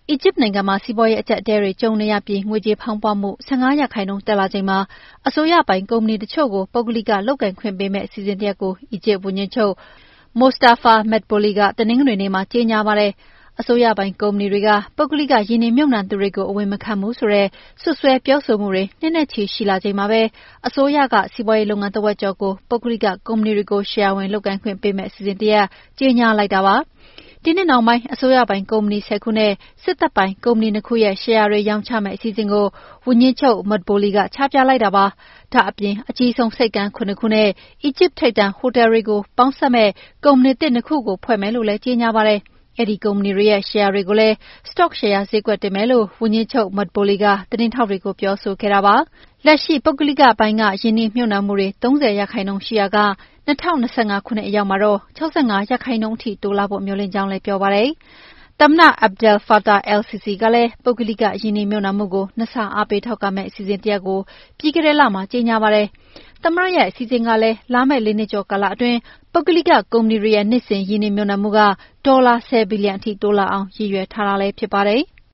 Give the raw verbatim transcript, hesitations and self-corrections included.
အီဂျစ်နိုင်ငံမှာစီးပွားရေးအကျပ်အတည်းတွေကြုံနေရပြီးငွေကြေးဖောင်းပွမှု၁၅ရာခိုင်နှုန်းတက်လာချိန်မှာအစိုးရပိုင်ကုမ္ပဏီတချို့ကိုပုဂ္ဂလိကလုပ်ကိုင်ခွင့်ပေးမယ့်အစီအစဉ်တရပ်ကိုအီဂျစ်ဝန်ကြီးချုပ် Mostafa Madbouly ကတနင်္ဂနွေနေ့မှာကြေညာပါတယ်။အစိုးရပိုင်ကုမ္ပဏီတွေကပုဂ္ဂလိကရင်းနှီးမြှုပ်နှံသူတွေကိုအဝင်မခံဘူးဆိုတဲ့စွပ်စွဲပြောဆိုမှုတွေနှစ်နဲ့ချီရှိလာချိန်မှာပဲအစိုးရကစီးပွားရေးလုပ်ငန်းတဝက်ကျော်ကိုပုဂ္ဂလိကကုမ္ပဏီတွေကိုရှယ်ယာဝင်လုပ်ကိုင်ခွင့်ပေးမယ့်အစီအစဉ်တရပ်ကြေညာလိုက်တာပါ။ဒီနှစ်နောက်ပိုင်းအစိုးရပိုင်ကုမ္ပဏီ၁၀ခုနဲ့စစ်တပ်ပိုင်ကုမ္ပဏီနှစ်ခုရဲ့ရှယ်ယာတွေရောင်းချမယ့်အစီအစဉ်ကိုဝန်ကြီးချုပ် Madbouly ကချပြလိုက်တာပါ။ဒါ့အပြင်အကြီးဆုံးဆိပ်ကမ်းခုနစ်ခုနဲ့အီဂျစ်ထိပ်တန်းဟိုတယ်တွေကိုပေါင်းစပ်မယ့်ကုမ္ပဏီသစ်နှစ်ခုကိုဖွဲ့မယ်လို့လည်းကြေညာပါတယ်။အဲဒီကုမ္ပဏီတွေရဲ့ရှယ်ယာတွေကိုလည်း Stock ရှယ်ယာဈေးကွက်တင်မယ်လို့ဝန်ကြီးချုပ် Madbouly ကသတင်းထောက်တွေကိုပြောဆိုခဲ့တာပါ။လက်ရှိပုဂ္ဂလိကပိုင်းကရင်းနှီးမြှုပ်နှံမှုတွေ၃၀ရာခိုင်နှုန်းရှိရာက၂၀၂၅ခုနှစ်အရောက်မှာတော့၆၅ရာခိုင်နှုန်းထိတိုးလာဖို့မျှော်လင့်ကြောင်းလည်းပြောပါတယ်။သမ္မတ Abdel Fattah el-Sisi ကလည်းပုဂ္ဂလိကရင်းနှီးမြှုပ်နှံမှုကိုနှစ်ဆအားပေးထောက်ခံမယ့်အစီအစဉ်တရပ်ကိုပြီးခဲ့တဲ့လမှာကြေညာပါတယ်။သမ္မတရဲ့အစီအစဉ်ကလည်းလာမယ့်လေးနှစ်ကျော်ကာလအတွင်းပုဂ္ဂလိကကုမ္ပဏီတွေရဲ့နှစ်စဉ်ရင်းနှီးမြှုပ်နှံမှုကဒေါ်လာ၁၀ဘီလီယံထိတိုးလာအောင်ရည်ရွယ်ထားတာလည်းဖြစ်ပါတယ်။